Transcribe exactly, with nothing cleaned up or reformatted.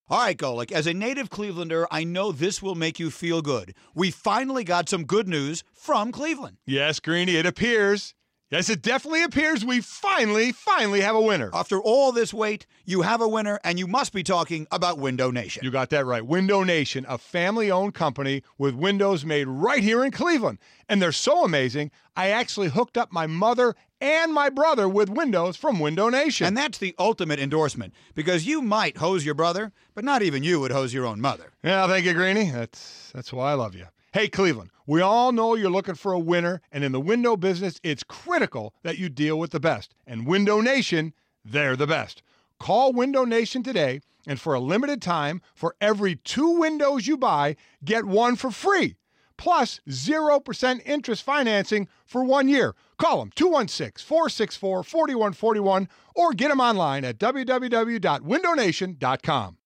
All right, Golick, as a native Clevelander, I know this will make you feel good. We finally got some good news from Cleveland. Yes, Greeny, it appears. Yes, it definitely appears we finally, finally have a winner. After all this wait, you have a winner, and you must be talking about Window Nation. You got that right. Window Nation, a family-owned company with windows made right here in Cleveland. And they're so amazing, I actually hooked up my mother and my brother with windows from Window Nation. And that's the ultimate endorsement, because you might hose your brother, but not even you would hose your own mother. Yeah, thank you, Greeny. That's, that's why I love you. Hey, Cleveland, we all know you're looking for a winner, and in the window business, it's critical that you deal with the best. And Window Nation, they're the best. Call Window Nation today, and for a limited time, for every two windows you buy, get one for free. Plus zero percent interest financing for one year. Call them, two one six, four six four, four one four one, or get them online at w w w dot window nation dot com.